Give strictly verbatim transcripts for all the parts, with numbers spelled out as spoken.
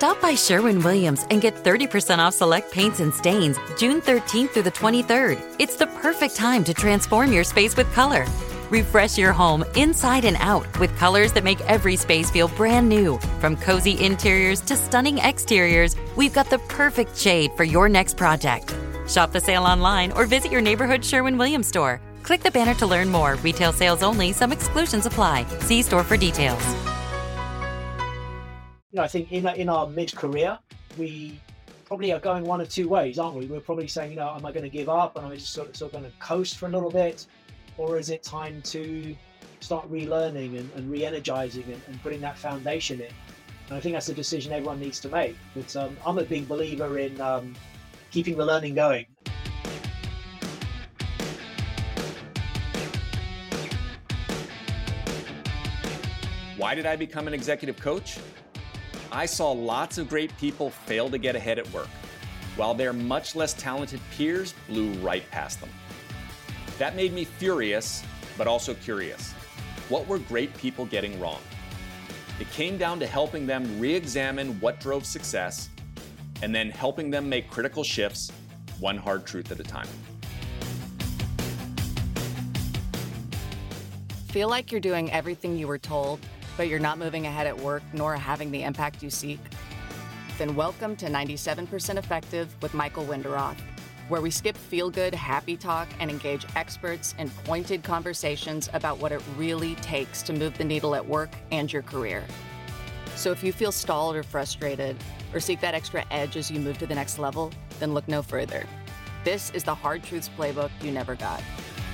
Stop by Sherwin-Williams and get thirty percent off select paints and stains June thirteenth through the twenty-third. It's the perfect time to transform your space with color. Refresh your home inside and out with colors that make every space feel brand new. From cozy interiors to stunning exteriors, we've got the perfect shade for your next project. Shop the sale online or visit your neighborhood Sherwin-Williams store. Click the banner to learn more. Retail sales only. Some exclusions apply. See store for details. You know, I think in, in our mid-career, we probably are going one of two ways, aren't we? We're probably saying, you know, am I going to give up and am I just sort of, sort of going to coast for a little bit? Or is it time to start relearning and, and re-energizing and, and putting that foundation in? And I think that's a decision everyone needs to make. But um, I'm a big believer in um, keeping the learning going. Why did I become an executive coach? I saw lots of great people fail to get ahead at work, while their much less talented peers blew right past them. That made me furious, but also curious. What were great people getting wrong? It came down to helping them re-examine what drove success, and then helping them make critical shifts, one hard truth at a time. Feel like you're doing everything you were told, but you're not moving ahead at work nor having the impact you seek? Then welcome to ninety-seven percent Effective with Michael Wenderoth, where we skip feel-good, happy talk and engage experts in pointed conversations about what it really takes to move the needle at work and your career. So if you feel stalled or frustrated, or seek that extra edge as you move to the next level, then look no further. This is the Hard Truths Playbook you never got.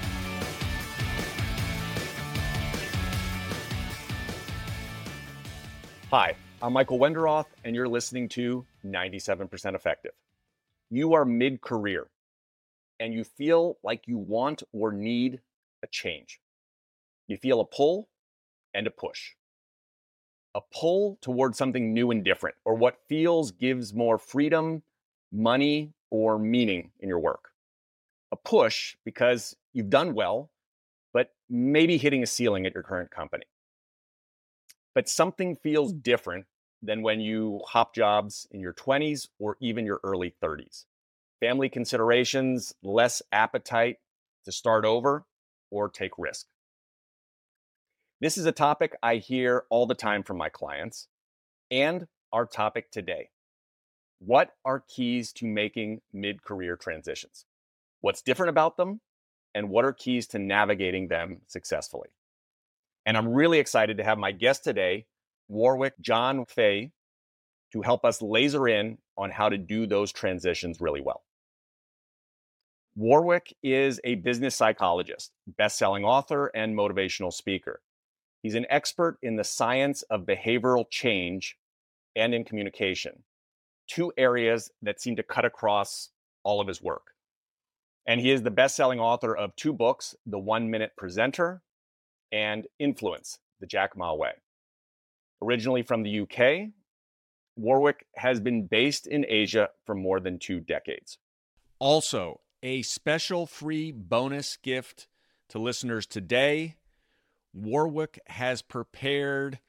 Hi, I'm Michael Wenderoth, and you're listening to ninety-seven percent Effective. You are mid-career, and you feel like you want or need a change. You feel a pull and a push. A pull towards something new and different, or what feels gives more freedom, money, or meaning in your work. A push because you've done well, but maybe hitting a ceiling at your current company. But something feels different than when you hop jobs in your twenties or even your early thirties. Family considerations, less appetite to start over or take risk. This is a topic I hear all the time from my clients, and our topic today. What are keys to making mid-career transitions? What's different about them? And what are keys to navigating them successfully? And I'm really excited to have my guest today, Warwick John Fay, to help us laser in on how to do those transitions really well. Warwick is a business psychologist, best-selling author, and motivational speaker. He's an expert in the science of behavioral change and in communication, two areas that seem to cut across all of his work. And he is the best-selling author of two books, The One-Minute Presenter and Influence, the Jack Ma Way. Originally from the U K, Warwick has been based in Asia for more than two decades. Also, a special free bonus gift to listeners today. Warwick has prepared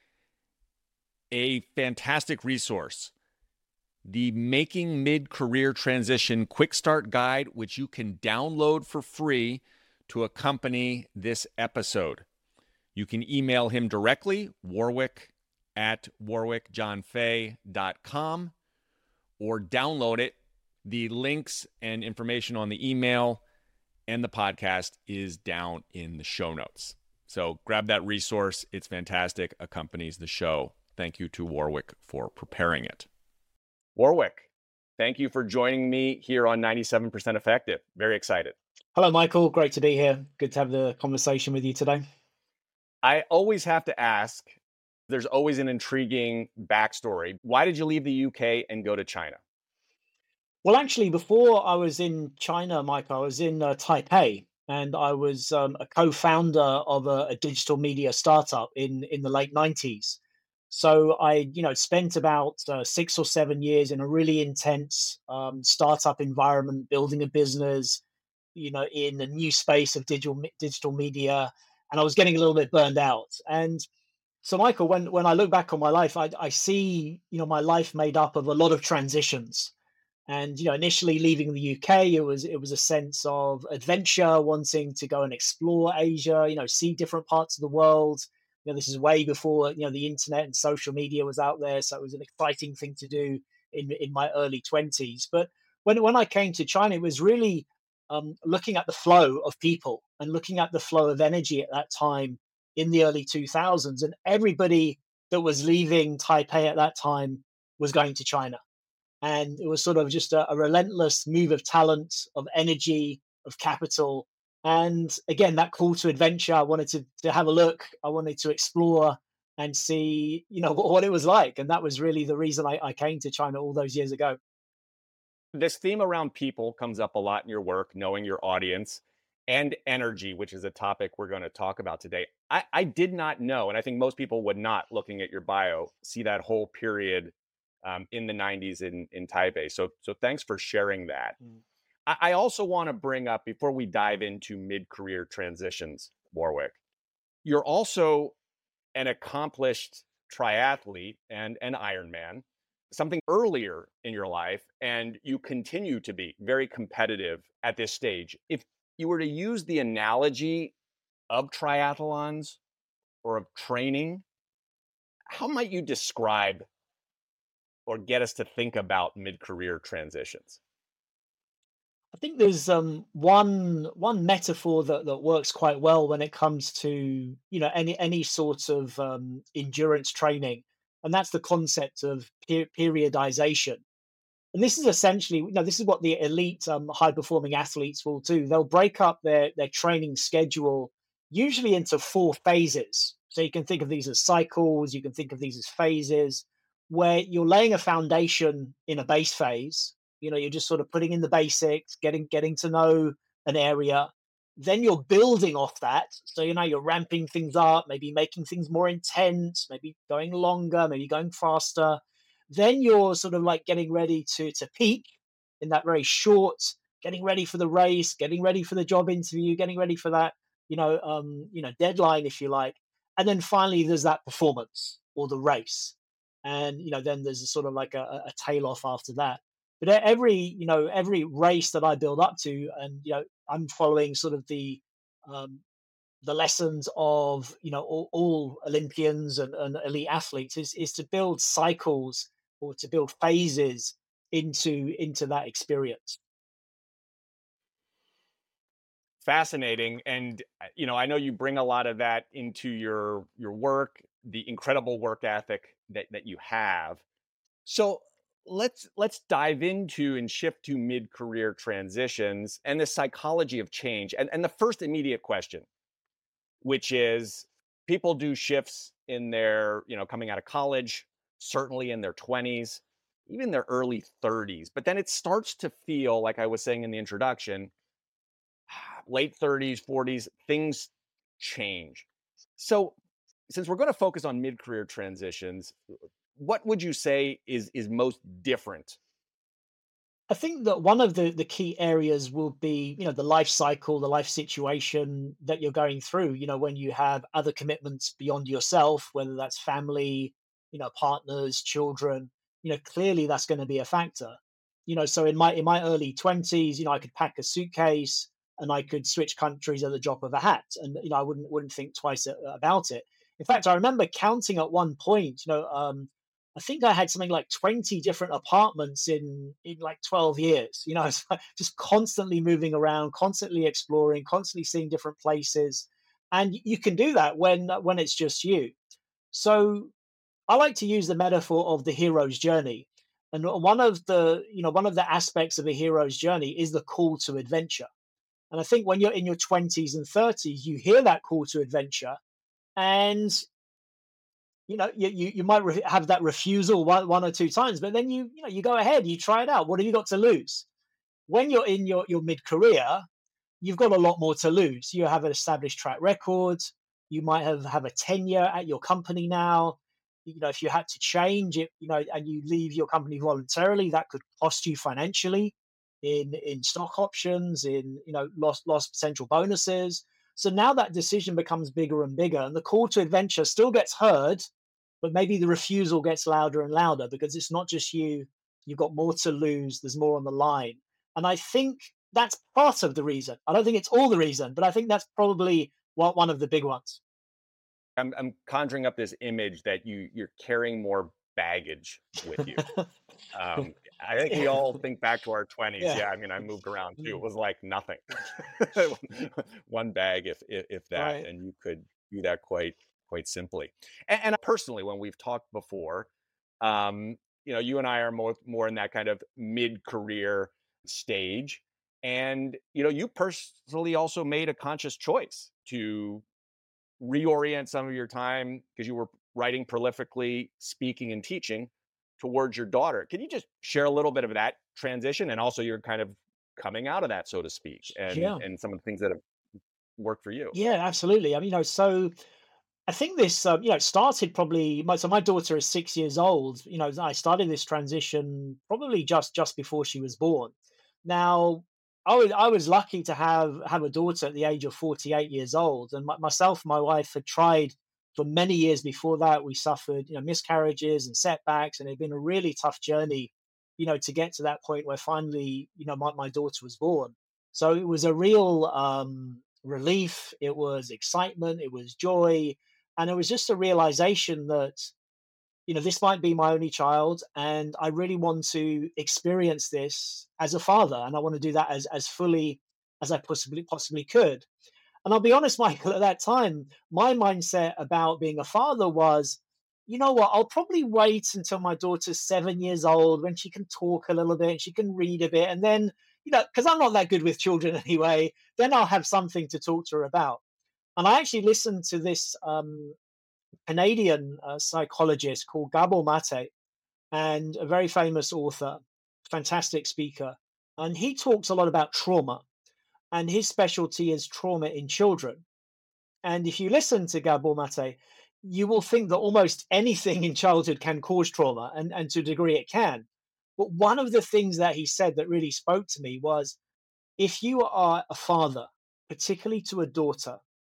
a fantastic resource, the Making Mid-Career Transition Quick Start Guide, which you can download for free to accompany this episode. You can email him directly, warwick at warwick john fay dot com, or download it. The links and information on the email and the podcast is down in the show notes. So grab that resource. It's fantastic, accompanies the show. Thank you to Warwick for preparing it. Warwick, thank you for joining me here on ninety-seven percent Effective. Very excited. Hello, Michael. Great to be here. Good to have the conversation with you today. I always have to ask, there's always an intriguing backstory. Why did you leave the U K and go to China? Well, actually, before I was in China, Mike, I was in uh, Taipei, and I was um, a co-founder of a, a digital media startup in, in the late nineties. So I, you know, spent about uh, six or seven years in a really intense um, startup environment, building a business, you know, in the new space of digital digital media, and I was getting a little bit burned out. And So, Michael, when when I look back on my life, I I see, you know, my life made up of a lot of transitions. And you know, initially leaving the U K, it was it was a sense of adventure, wanting to go and explore Asia, you know, see different parts of the world. You know, this is way before, you know, the internet and social media was out there, so it was an exciting thing to do in in my early twenties. But when when I came to China, it was really um, looking at the flow of people and looking at the flow of energy at that time in the early two thousands, and everybody that was leaving Taipei at that time was going to China. And it was sort of just a, a relentless move of talent, of energy, of capital. And again, that call to adventure, I wanted to, to have a look, I wanted to explore and see, you know, what, what it was like. And that was really the reason I, I came to China all those years ago. This theme around people comes up a lot in your work, knowing your audience, and energy, which is a topic we're going to talk about today. I, I did not know, and I think most people would not, looking at your bio, see that whole period um, in the nineties in, in Taipei. So, so thanks for sharing that. Mm. I, I also want to bring up, before we dive into mid-career transitions, Warwick, you're also an accomplished triathlete and an Ironman, something earlier in your life, and you continue to be very competitive at this stage. If you were to use the analogy of triathlons or of training, how might you describe or get us to think about mid-career transitions? I think there's um, one one metaphor that, that works quite well when it comes to, you know, any any sort of um, endurance training, and that's the concept of per- periodization. And this is essentially, you know, this is what the elite um, high performing athletes will do. They'll break up their their training schedule usually into four phases. So you can think of these as cycles, you can think of these as phases, where you're laying a foundation in a base phase. You know, you're just sort of putting in the basics, getting getting to know an area. Then you're building off that. So, you know, you're ramping things up, maybe making things more intense, maybe going longer, maybe going faster. Then you're sort of like getting ready to to peak in that very short, getting ready for the race, getting ready for the job interview, getting ready for that, you know, um, you know, deadline, if you like. And then finally there's that performance or the race. And, you know, then there's a sort of like a, a tail off after that. But e- every, you know, every race that I build up to, and, you know, I'm following sort of the um, the lessons of, you know, all, all Olympians and, and elite athletes is is to build cycles or to build phases into into that experience. Fascinating. And, uh, you know, I know you bring a lot of that into your your work, the incredible work ethic that, that you have. So let's let's dive into and shift to mid-career transitions and the psychology of change. And, and the first immediate question, which is, people do shifts in their, you know, coming out of college, certainly in their twenties, even their early thirties. But then it starts to feel, like I was saying in the introduction, late thirties, forties, things change. So since we're going to focus on mid-career transitions, what would you say is is most different? I think that one of the, the key areas will be, you know, the life cycle, the life situation that you're going through, you know, when you have other commitments beyond yourself, whether that's family, you know, partners, children, you know, clearly that's going to be a factor. You know, so in my in my early twenties, you know, I could pack a suitcase and I could switch countries at the drop of a hat. And, you know, I wouldn't wouldn't think twice a- about it. In fact, I remember counting at one point, you know, um, I think I had something like twenty different apartments in in like twelve years. You know, it's like just constantly moving around, constantly exploring, constantly seeing different places. And you can do that when when it's just you. So I like to use the metaphor of the hero's journey. And one of the, you know, one of the aspects of a hero's journey is the call to adventure. And I think when you're in your twenties and thirties, you hear that call to adventure, and you know, you you, you might re- have that refusal one, one or two times, but then you you know you go ahead, you try it out. What have you got to lose? When you're in your your mid career, you've got a lot more to lose. You have an established track record. You might have have a tenure at your company now. You know, if you had to change it, you know, and you leave your company voluntarily, that could cost you financially in in stock options, in, you know, lost lost potential bonuses. So now that decision becomes bigger and bigger, and the call to adventure still gets heard, but maybe the refusal gets louder and louder because it's not just you. You've got more to lose. There's more on the line. And I think that's part of the reason. I don't think it's all the reason, but I think that's probably one one of the big ones. I'm, I'm conjuring up this image that you you're carrying more baggage with you. Um, I think we all think back to our twenties. Yeah. Yeah, I mean, I moved around too. It Mm. was like nothing. One bag, if, if if that, Right. and you could do that quite quite simply. And, and personally, when we've talked before, um, you know, you and I are more more in that kind of mid-career stage, and you know, you personally also made a conscious choice to reorient some of your time because you were writing prolifically, speaking and teaching towards your daughter. Can you just share a little bit of that transition and also you're kind of coming out of that, so to speak, and Yeah. and some of the things that have worked for you? Yeah, absolutely. I mean, you know, so I think this, um, you know, it started probably. My, so my daughter is six years old. You know, I started this transition probably just just before she was born. Now, I was I was lucky to have have a daughter at the age of forty-eight years old, and my, myself, and my wife had tried for many years before that. We suffered, you know, miscarriages and setbacks, and it had been a really tough journey, you know, to get to that point where finally, you know, my, my daughter was born. So it was a real um, relief. It was excitement. It was joy, and it was just a realization that, you know, this might be my only child, and I really want to experience this as a father, and I want to do that as as fully as I possibly possibly could. And I'll be honest, Michael, at that time, my mindset about being a father was, you know what, I'll probably wait until my daughter's seven years old when she can talk a little bit and she can read a bit. And then, you know, because I'm not that good with children anyway, then I'll have something to talk to her about. And I actually listened to this um, Canadian uh, psychologist called Gabor Mate, and a very famous author, fantastic speaker. And he talks a lot about trauma, and his specialty is trauma in children. And if you listen to Gabor Mate, you will think that almost anything in childhood can cause trauma, and, and to a degree it can. But one of the things that he said that really spoke to me was, if you are a father, particularly to a daughter,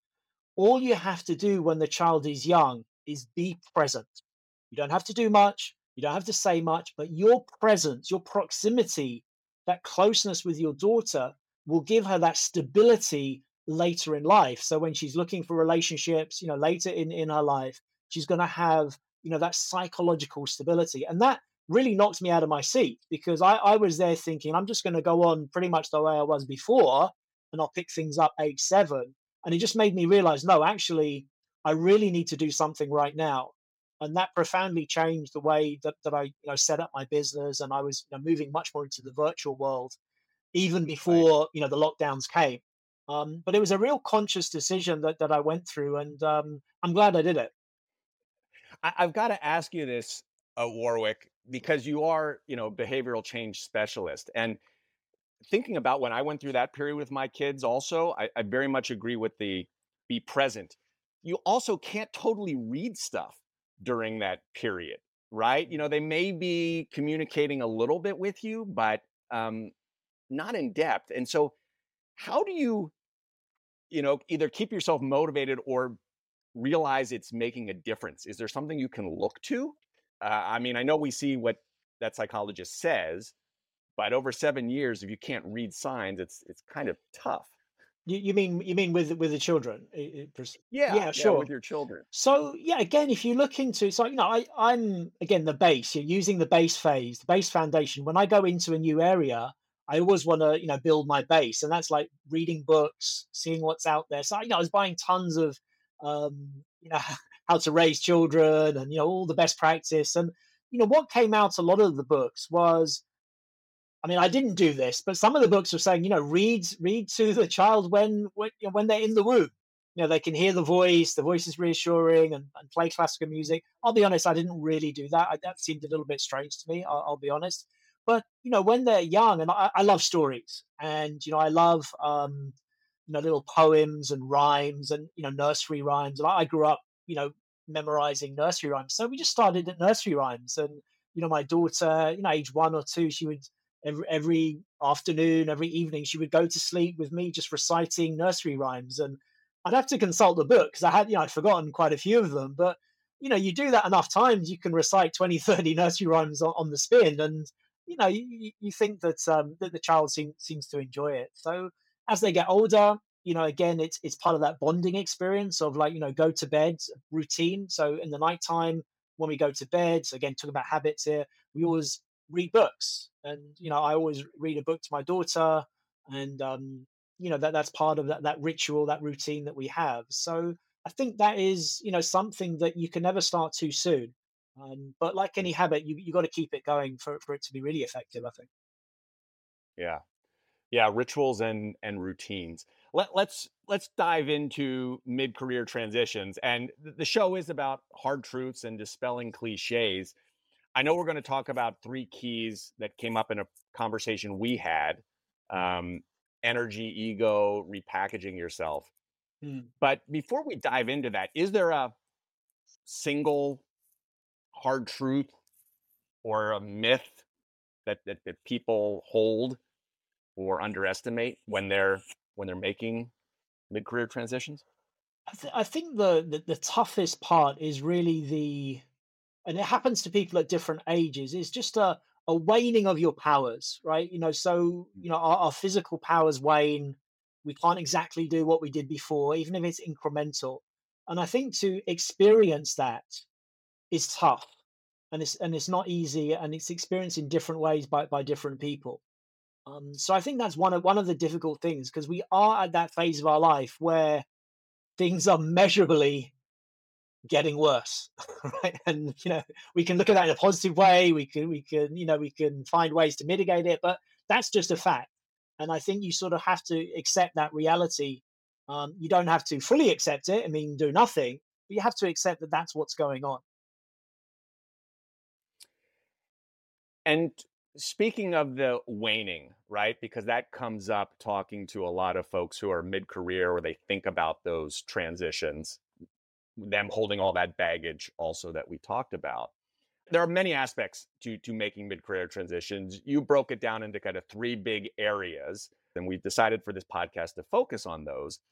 all you have to do when the child is young is be present. You don't have to do much, you don't have to say much, but your presence, your proximity, that closeness with your daughter will give her that stability later in life. So when she's looking for relationships, you know, later in, in her life, she's going to have, you know, that psychological stability. And that really knocked me out of my seat, because I, I was there thinking, I'm just going to go on pretty much the way I was before, and I'll pick things up age seven. And it just made me realize, no, actually, I really need to do something right now. And that profoundly changed the way that, that I, you know, set up my business. And I was, you know, moving much more into the virtual world, even Right. before, you know, the lockdowns came. Um, but it was a real conscious decision that, that I went through, and um, I'm glad I did it. I, I've got to ask you this, uh, Warwick, because you are, you know, behavioral change specialist. And thinking about when I went through that period with my kids also, I, I very much agree with the be present. You also can't totally read stuff during that period, right? You know, they may be communicating a little bit with you, but um, not in depth. And so how do you, you know, either keep yourself motivated or realize it's making a difference? Is there something you can look to? Uh, I mean, I know we see what that psychologist says, but over seven years, if you can't read signs, it's it's kind of tough. You, you mean you mean with with the children? It- it pres- Yeah, yeah, yeah, sure. with your children. So yeah, again, if you look into, so you know, I I'm again the base. You're using the base phase, the base foundation. When I go into a new area, I always want to, you know, build my base, and that's like reading books, seeing what's out there. So you know, I was buying tons of, um, you know, how to raise children, and you know, all the best practice. And you know, what came out a lot of the books was, I mean, I didn't do this, but some of the books were saying, you know, read read to the child when when, you know, when they're in the womb. You know, they can hear the voice, the voice is reassuring, and, and play classical music. I'll be honest, I didn't really do that. I, that seemed a little bit strange to me. I'll, I'll be honest. But you know, when they're young, and I, I love stories, and you know, I love um, you know, little poems and rhymes, and you know, nursery rhymes. And I, I grew up, you know, memorizing nursery rhymes. So we just started at nursery rhymes, and you know, my daughter, you know, age one or two, she would every, every afternoon, every evening, she would go to sleep with me just reciting nursery rhymes. And I'd have to consult the book because I had, you know, I'd forgotten quite a few of them. But, you know, you do that enough times, you can recite twenty, thirty nursery rhymes on, on the spin. And, you know, you, you think that, um, that the child seem, seems to enjoy it. So as they get older, you know, again, it's, it's part of that bonding experience of like, you know, go to bed routine. So in the nighttime, when we go to bed, so again, talking about habits here, we always read books. And, you know, I always read a book to my daughter. And, um, you know, that that's part of that, that ritual, that routine that we have. So I think that is, you know, something that you can never start too soon. Um, but like any habit, you you got to keep it going for, for it to be really effective, I think. Yeah. Yeah, rituals and and routines. Let, let's let's dive into mid-career transitions. And th- the show is about hard truths and dispelling cliches. I know we're going to talk about three keys that came up in a conversation we had: um, energy, ego, repackaging yourself. Hmm. But before we dive into that, is there a single hard truth or a myth that that, that people hold or underestimate when they're when they're making mid-career transitions? I, th- I think the, the the toughest part is really the, and it happens to people at different ages, is just a, a waning of your powers, right? You know, so, you know, our, our physical powers wane. We can't exactly do what we did before, even if it's incremental. And I think to experience that is tough. And it's and it's not easy, and it's experienced in different ways by, by different people. Um, so I think that's one of one of the difficult things, because we are at that phase of our life where things are measurably getting worse, right? And you know, we can look at that in a positive way. We can we can you know we can find ways to mitigate it, but that's just a fact. And I think you sort of have to accept that reality. Um, you don't have to fully accept it. I mean, do nothing, but you have to accept that that's what's going on. And speaking of the waning, right? Because that comes up talking to a lot of folks who are mid-career, or they think about those transitions, them holding all that baggage also that we talked about. There are many aspects to to making mid-career transitions. You broke it down into kind of three big areas, and we decided for this podcast to focus on those.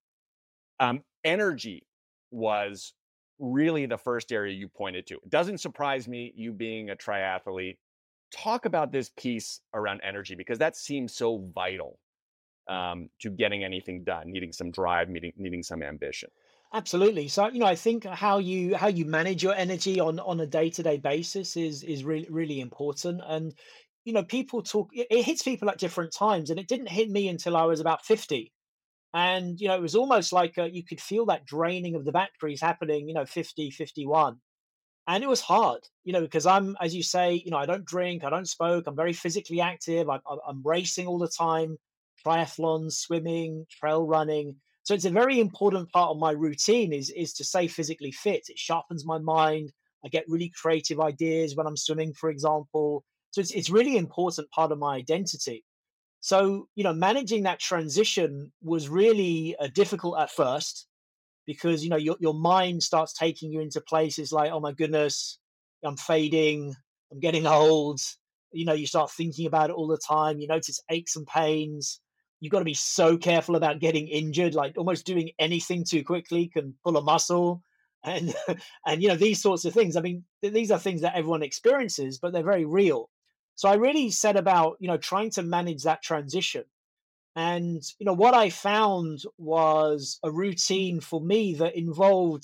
Um, energy was really the first area you pointed to. It doesn't surprise me, you being a triathlete. Talk about this piece around energy, because that seems so vital um, to getting anything done, needing some drive, needing, needing some ambition. Absolutely. So, you know, I think how you how you manage your energy on on a day-to-day basis is is really really important. And, you know, people talk, it, it hits people at different times, and it didn't hit me until I was about fifty. And, you know, it was almost like uh, you could feel that draining of the batteries happening, you know, fifty, fifty-one. And it was hard, you know, because I'm, as you say, you know, I don't drink, I don't smoke, I'm very physically active, I'm, I'm I'm racing all the time, triathlons, swimming, trail running. So it's a very important part of my routine is is to stay physically fit. It sharpens my mind. I get really creative ideas when I'm swimming, for example. So it's it's really important part of my identity. So, you know, managing that transition was really uh, difficult at first, because, you know, your, your mind starts taking you into places like, oh my goodness, I'm fading, I'm getting old. You know, you start thinking about it all the time. You notice aches and pains. You've got to be so careful about getting injured, like almost doing anything too quickly can pull a muscle. And and you know, these sorts of things. I mean, th- these are things that everyone experiences, but they're very real. So I really set about, you know, trying to manage that transition. And, you know, what I found was a routine for me that involved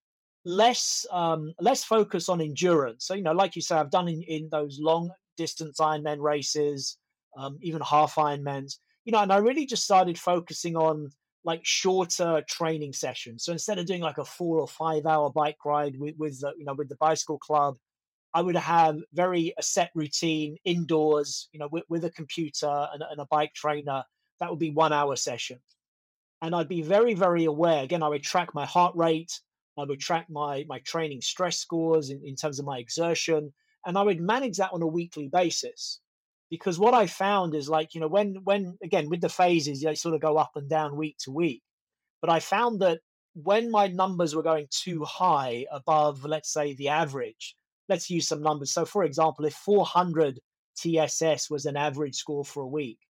less um, less focus on endurance. So, you know, like you say, I've done in, in those long distance Ironman races, um, even half Ironmans, you know, and I really just started focusing on like shorter training sessions. So instead of doing like a four or five hour bike ride with, with the, you know, with the bicycle club, I would have very a set routine indoors, you know, with, with a computer and, and a bike trainer. That would be one hour session. And I'd be very, very aware. Again, I would track my heart rate. I would track my, my training stress scores in, in terms of my exertion. And I would manage that on a weekly basis. Because what I found is like, you know, when, when again, with the phases, they sort of go up and down week to week. But I found that when my numbers were going too high above, let's say, the average, let's use some numbers. So, for example, if four hundred T S S was an average score for a week,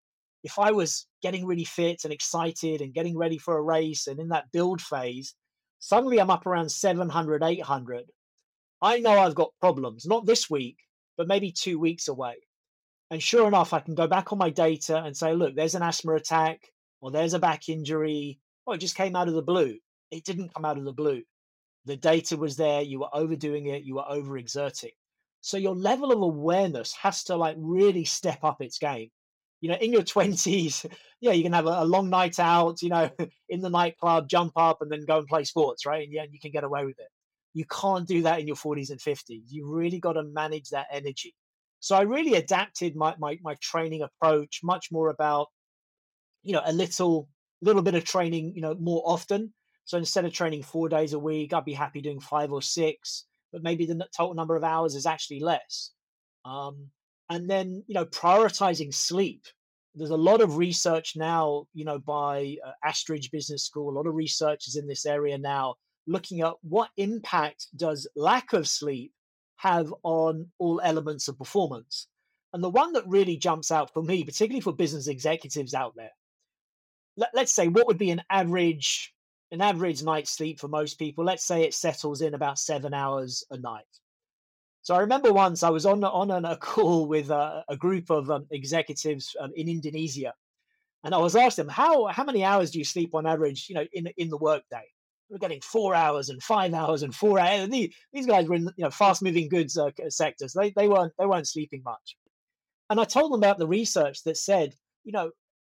if I was getting really fit and excited and getting ready for a race and in that build phase, suddenly I'm up around seven hundred, eight hundred. I know I've got problems, not this week, but maybe two weeks away. And sure enough, I can go back on my data and say, look, there's an asthma attack, or there's a back injury. Oh, it just came out of the blue. It didn't come out of the blue. The data was there. You were overdoing it. You were overexerting. So your level of awareness has to like really step up its game. You know, in your twenties, yeah, you can have a, a long night out, you know, in the nightclub, jump up and then go and play sports, right? And yeah, you can get away with it. You can't do that in your forties and fifties. You really got to manage that energy. So I really adapted my, my, my training approach, much more about, you know, a little, little bit of training, you know, more often. So instead of training four days a week, I'd be happy doing five or six, but maybe the total number of hours is actually less. Um, and then, you know, prioritizing sleep. There's a lot of research now, you know, by uh, Astridge Business School, a lot of researchers in this area now looking at what impact does lack of sleep have on all elements of performance. And the one that really jumps out for me, particularly for business executives out there, let, let's say what would be an average, an average night's sleep for most people. Let's say it settles in about seven hours a night. So I remember once I was on, on a call with a, a group of um, executives um, in Indonesia. And I was asking them, how, how many hours do you sleep on average, you know, in, in the workday? We're getting four hours and five hours and four hours. And these, these guys were in, you know, fast-moving goods uh, sectors. They they weren't they weren't sleeping much. And I told them about the research that said, you know,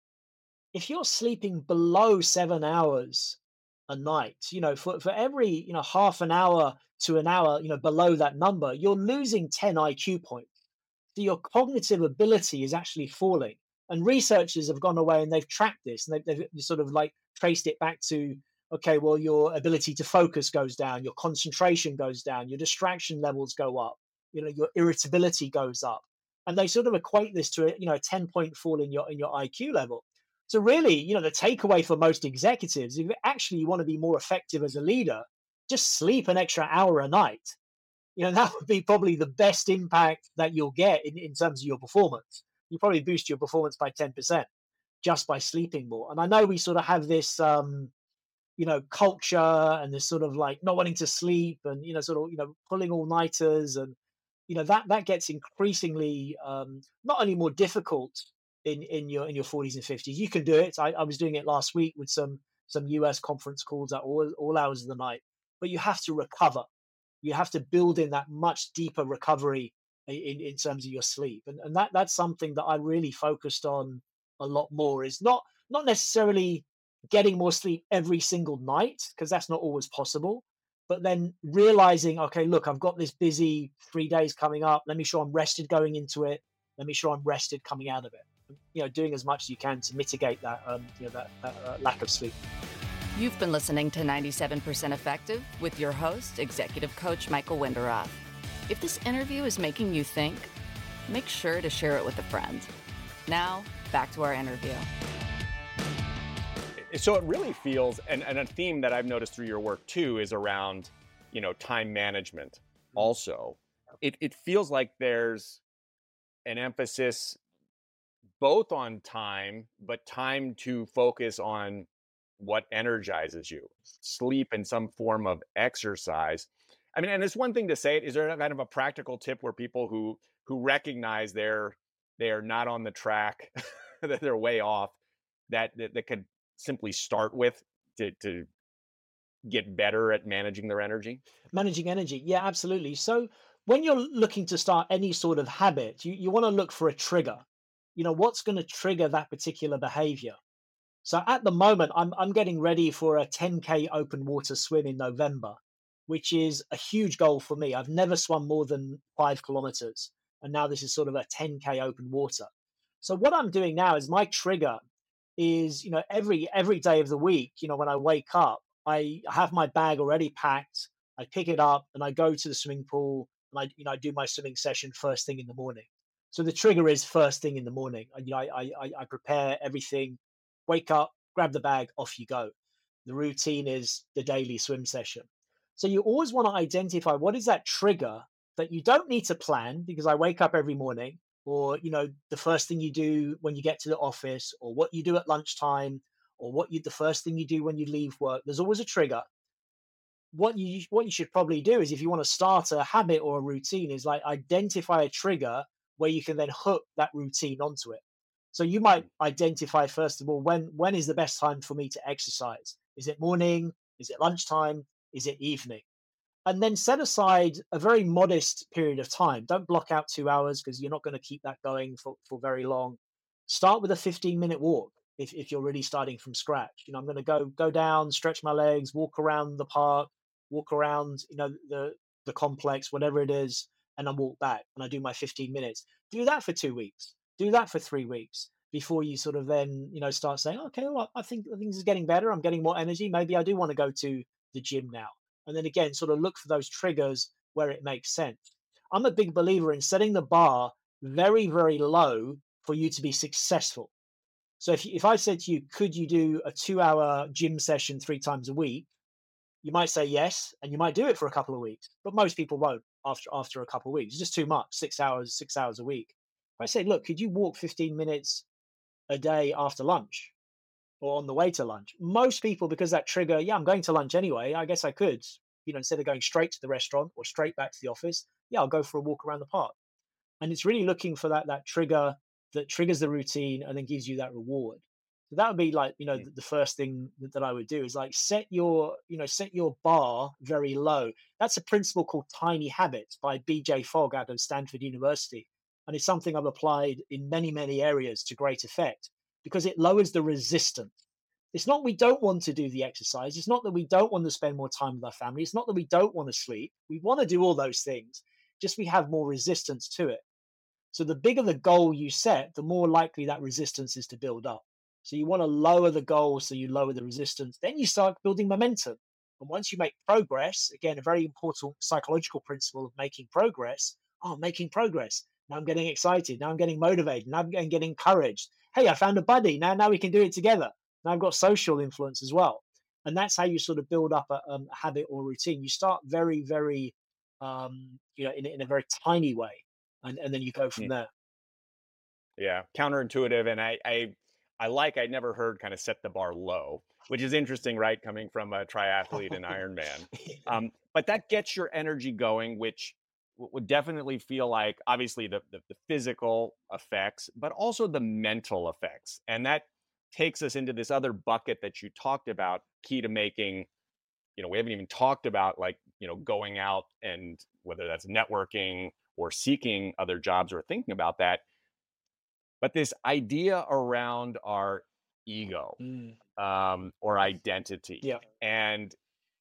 if you're sleeping below seven hours a night, you know, for, for every, you know, half an hour to an hour, you know, below that number, you're losing ten I Q points. So your cognitive ability is actually falling. And researchers have gone away and they've tracked this and they've, they've sort of like traced it back to, okay, well, your ability to focus goes down, your concentration goes down, your distraction levels go up, you know, your irritability goes up. And they sort of equate this to, you know, a ten point fall in your in your I Q level. So really, you know, the takeaway for most executives, if actually you want to be more effective as a leader, just sleep an extra hour a night. You know, that would be probably the best impact that you'll get in, in terms of your performance. You probably boost your performance by ten percent just by sleeping more. And I know we sort of have this, um, you know, culture and this sort of like not wanting to sleep and, you know, sort of, you know, pulling all-nighters. And, you know, that that gets increasingly um, not only more difficult in, in your in your forties and fifties. You can do it. I, I was doing it last week with some some U S conference calls at all, all hours of the night. But you have to recover. You have to build in that much deeper recovery in, in terms of your sleep. And, and that that's something that I really focused on a lot more, is not not necessarily getting more sleep every single night, because that's not always possible, but then realizing, okay, look, I've got this busy three days coming up. Let me sure I'm rested going into it. Let me sure I'm rested coming out of it. You know, doing as much as you can to mitigate that, um, you know, that, that uh, lack of sleep. You've been listening to ninety-seven percent Effective with your host, Executive Coach Michael Winderoth. If this interview is making you think, make sure to share it with a friend. Now, back to our interview. So it really feels, and, and a theme that I've noticed through your work too is around, you know, time management also. It, it feels like there's an emphasis both on time, but time to focus on what energizes you, sleep and some form of exercise. I mean, and it's one thing to say it. Is there kind of a practical tip where people who who recognize they're they're not on the track, that they're way off, that that, that could simply start with to, to get better at managing their energy? Managing energy. Yeah, absolutely. So when you're looking to start any sort of habit, you, you want to look for a trigger. You know, what's going to trigger that particular behavior? So at the moment, I'm I'm getting ready for a ten K open water swim in November, which is a huge goal for me. I've never swum more than five kilometers. And now this is sort of a ten K open water. So what I'm doing now is my trigger is, you know, every every day of the week, you know, when I wake up, I have my bag already packed. I pick it up and I go to the swimming pool and I, you know, I do my swimming session first thing in the morning. So the trigger is first thing in the morning. You know, I I, I prepare everything, wake up, grab the bag, off you go. The routine is the daily swim session. So you always want to identify what is that trigger that you don't need to plan, because I wake up every morning, or, you know, the first thing you do when you get to the office, or what you do at lunchtime, or what you the first thing you do when you leave work. There's always a trigger. What you what you should probably do is, if you want to start a habit or a routine, is like identify a trigger where you can then hook that routine onto it. So you might identify, first of all, when when is the best time for me to exercise? Is it morning? Is it lunchtime? Is it evening? And then set aside a very modest period of time. Don't block out two hours because you're not going to keep that going for, for very long. Start with a fifteen minute walk if, if you're really starting from scratch. You know, I'm going to go go down, stretch my legs, walk around the park, walk around, you know, the the complex, whatever it is, and I walk back and I do my fifteen minutes. Do that for two weeks. Do that for three weeks before you sort of then, you know, start saying, okay, well, I think things are getting better. I'm getting more energy. Maybe I do want to go to the gym now. And then again, sort of look for those triggers where it makes sense. I'm a big believer in setting the bar very, very low for you to be successful. So if, if I said to you, could you do a two hour gym session three times a week? You might say yes, and you might do it for a couple of weeks, but most people won't after, after a couple of weeks. It's just too much, six hours, six hours a week. If I say, look, could you walk fifteen minutes a day after lunch or on the way to lunch? Most people, because that trigger, yeah, I'm going to lunch anyway, I guess I could, you know, instead of going straight to the restaurant or straight back to the office, yeah, I'll go for a walk around the park. And it's really looking for that that trigger that triggers the routine and then gives you that reward. So that would be like, you know, the, the first thing that, that I would do is like set your, you know, set your bar very low. That's a principle called Tiny Habits by B J Fogg out of Stanford University. And it's something I've applied in many, many areas to great effect because it lowers the resistance. It's not we don't want to do the exercise. It's not that we don't want to spend more time with our family. It's not that we don't want to sleep. We want to do all those things. Just we have more resistance to it. So the bigger the goal you set, the more likely that resistance is to build up. So you want to lower the goal so you lower the resistance. Then you start building momentum. And once you make progress, again, a very important psychological principle of making progress. Oh, making progress. Now I'm getting excited. Now I'm getting motivated. Now I'm getting, getting encouraged. Hey, I found a buddy. Now, now we can do it together. Now I've got social influence as well. And that's how you sort of build up a, um, a habit or routine. You start very, very, um, you know, in, in a very tiny way. And, and then you go from Mm. there. Yeah, counterintuitive. And I, I, I like, I never heard kind of set the bar low, which is interesting, right? Coming from a triathlete and Ironman. Um, but that gets your energy going, which w- would definitely feel like obviously the, the, the physical effects, but also the mental effects. And that takes us into this other bucket that you talked about, key to making, you know, we haven't even talked about like, you know, going out and whether that's networking or seeking other jobs or thinking about that. But this idea around our ego Mm. um, or identity. Yeah. And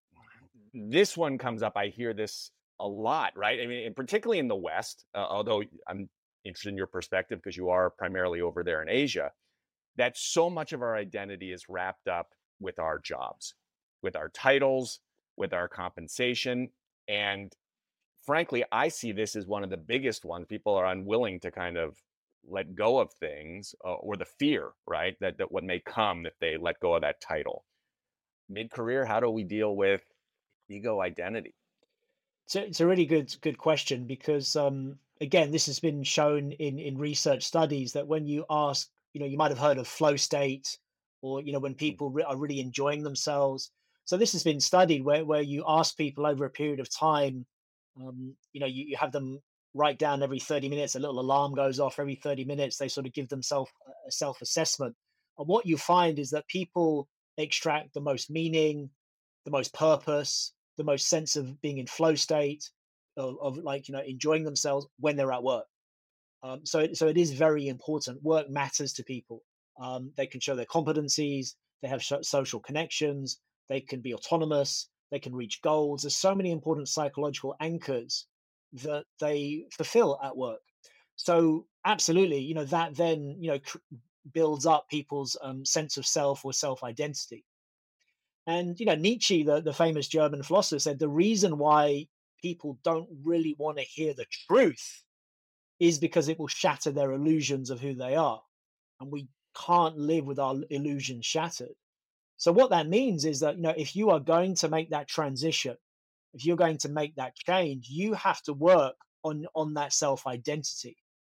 this one comes up, I hear this a lot, right? I mean, and particularly in the West, uh, although I'm interested in your perspective because you are primarily over there in Asia, that so much of our identity is wrapped up with our jobs, with our titles, with our compensation. And frankly, I see this as one of the biggest ones. People are unwilling to kind of let go of things uh, or the fear, right? That, that what may come if they let go of that title. Mid-career, how do we deal with ego identity? So it's a really good good question because um, again, this has been shown in in research studies that when you ask, you know, you might have heard of flow state, or you know, when people re- are really enjoying themselves. So this has been studied where where you ask people over a period of time, um, you know, you, you have them write down every thirty minutes, a little alarm goes off every thirty minutes. They sort of give themselves a self assessment, and what you find is that people extract the most meaning, the most purpose, the most sense of being in flow state, of, of like, you know, enjoying themselves when they're at work. Um, so, it- so it is very important. Work matters to people. Um, they can show their competencies. They have so- social connections. They can be autonomous. They can reach goals. There's so many important psychological anchors that they fulfill at work. So, absolutely, you know, that then, you know, cr- builds up people's um, sense of self or self identity. And you know, Nietzsche, the, the famous German philosopher, said the reason why people don't really want to hear the truth is because it will shatter their illusions of who they are. And we can't live with our illusions shattered. So what that means is that, you know, if you are going to make that transition, if you're going to make that change, you have to work on on that self-identity.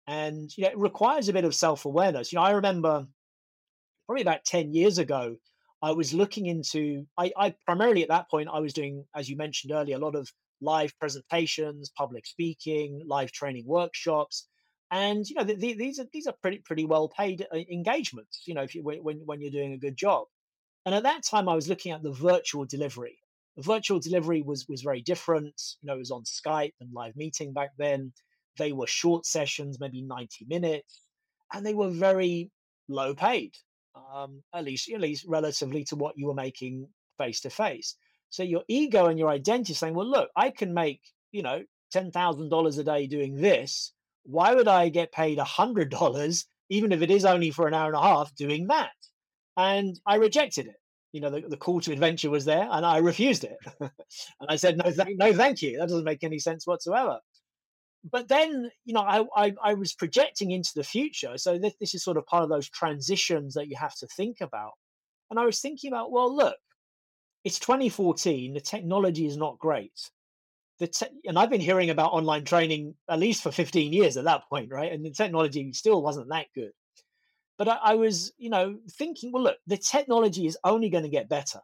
And you know, it requires a bit of self-awareness. You know, I remember probably about ten years ago, I was looking into, I, I primarily at that point, I was doing, as you mentioned earlier, a lot of live presentations, public speaking, live training workshops. And, you know, th- th- these are, these are pretty, pretty well paid uh, engagements, you know, if you, when, when when you're doing a good job. And at that time, I was looking at the virtual delivery. The virtual delivery was was very different. You know, it was on Skype and live meeting back then. They were short sessions, maybe ninety minutes, and they were very low paid, um, at least at least relatively to what you were making face to face. So your ego and your identity is saying, well, look, I can make, you know, ten thousand dollars a day doing this. Why would I get paid a hundred dollars, even if it is only for an hour and a half, doing that? And I rejected it. You know, the, the call to adventure was there, and I refused it. And I said, no, th- no, thank you. That doesn't make any sense whatsoever. But then, you know, I, I, I was projecting into the future. So this, this is sort of part of those transitions that you have to think about. And I was thinking about, well, look, it's twenty fourteen. The technology is not great. The te- and I've been hearing about online training at least for fifteen years at that point, right? And the technology still wasn't that good. But I, I was, you know, thinking, well, look, the technology is only going to get better.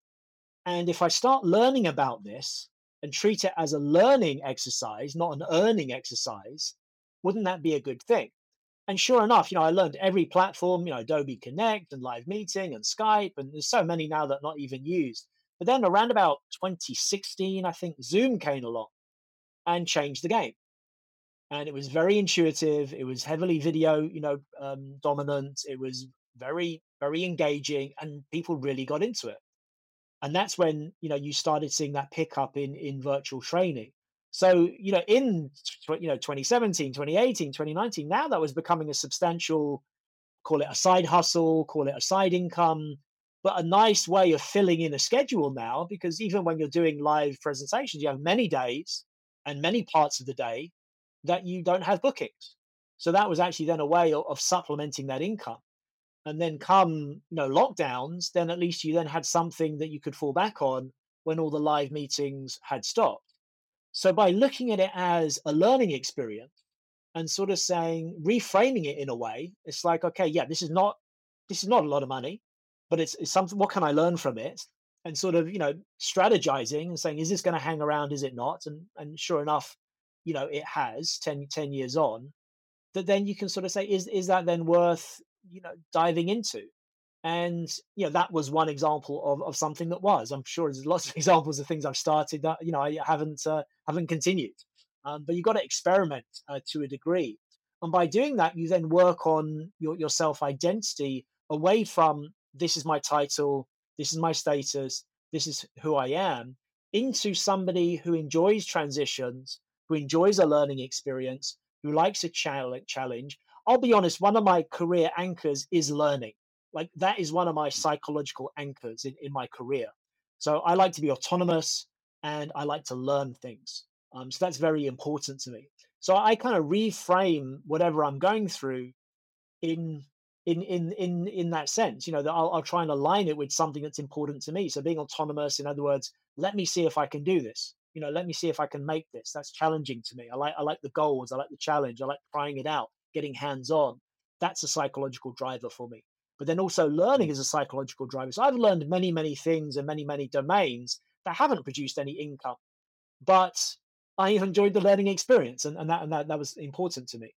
And if I start learning about this and treat it as a learning exercise, not an earning exercise, wouldn't that be a good thing? And sure enough, you know, I learned every platform, you know, Adobe Connect and Live Meeting and Skype, and there's so many now that are not even used. But then around about twenty sixteen, I think Zoom came along and changed the game. And it was very intuitive. It was heavily video, you know, um, dominant. It was very, very engaging, and people really got into it. And that's when, you know, you started seeing that pickup in in virtual training. So, you know, in tw- you know twenty seventeen, twenty eighteen, twenty nineteen, now that was becoming a substantial, call it a side hustle, call it a side income, but a nice way of filling in a schedule now. Because even when you're doing live presentations, you have many days and many parts of the day that you don't have bookings. So that was actually then a way of, of supplementing that income. And then come, you know, lockdowns, then at least you then had something that you could fall back on when all the live meetings had stopped. So by looking at it as a learning experience and sort of saying, reframing it in a way, it's like, okay, yeah, this is not this is not a lot of money, but it's, it's something. What can I learn from it? And sort of, you know, strategizing and saying, is this going to hang around? Is it not? And and sure enough, you know, it has ten, ten years on. That then you can sort of say, is is that then worth, you know, diving into? And you know, that was one example of, of something that was. I'm sure there's lots of examples of things I've started that, you know, I haven't uh, haven't continued. Um, but you've got to experiment uh, to a degree, and by doing that, you then work on your your self identity away from this is my title, this is my status, this is who I am, into somebody who enjoys transitions, who enjoys a learning experience, who likes a chal- challenge. I'll be honest, one of my career anchors is learning. Like that is one of my psychological anchors in, in my career. So I like to be autonomous and I like to learn things. Um, so that's very important to me. So I kind of reframe whatever I'm going through in in in in in that sense. You know, that I'll, I'll try and align it with something that's important to me. So being autonomous, in other words, let me see if I can do this. You know, let me see if I can make this. That's challenging to me. I like I like the goals. I like the challenge. I like trying it out, getting hands on. That's a psychological driver for me. But then also learning is a psychological driver. So I've learned many, many things in many, many domains that haven't produced any income, but I have enjoyed the learning experience, and, and that and that that was important to me.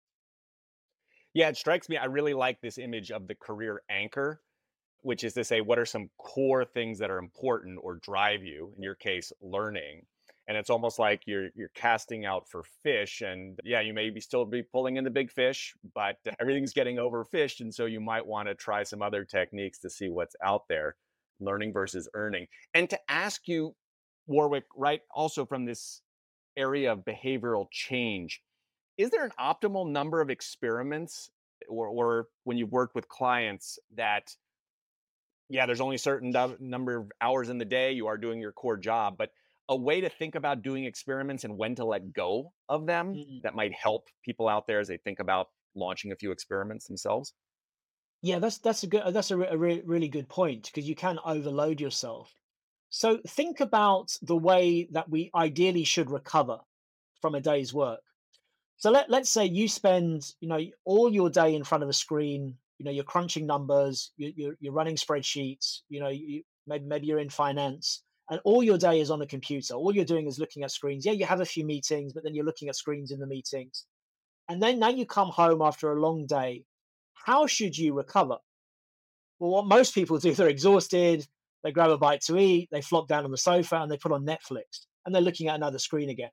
Yeah, it strikes me. I really like this image of the career anchor, which is to say, what are some core things that are important or drive you? In your case, learning. And it's almost like you're you're casting out for fish, and yeah, you may be still be pulling in the big fish, but everything's getting overfished, and so you might want to try some other techniques to see what's out there. Learning versus earning, and to ask you, Warwick, right? Also from this area of behavioral change, is there an optimal number of experiments, or, or when you've worked with clients that, yeah, there's only a certain do- number of hours in the day, you are doing your core job, but a way to think about doing experiments and when to let go of them Mm. that might help people out there as they think about launching a few experiments themselves? Yeah, that's that's a good that's a, re- a re- really good point, because you can overload yourself. So think about the way that we ideally should recover from a day's work. So let, let's say you spend, you know, all your day in front of a screen, you know, you're crunching numbers, you, you're, you're running spreadsheets, you know, you, maybe, maybe you're in finance, and all your day is on a computer. All you're doing is looking at screens. Yeah, you have a few meetings, but then you're looking at screens in the meetings. And then now you come home after a long day. How should you recover? Well, what most people do, they're exhausted, they grab a bite to eat, they flop down on the sofa, and they put on Netflix, and they're looking at another screen again.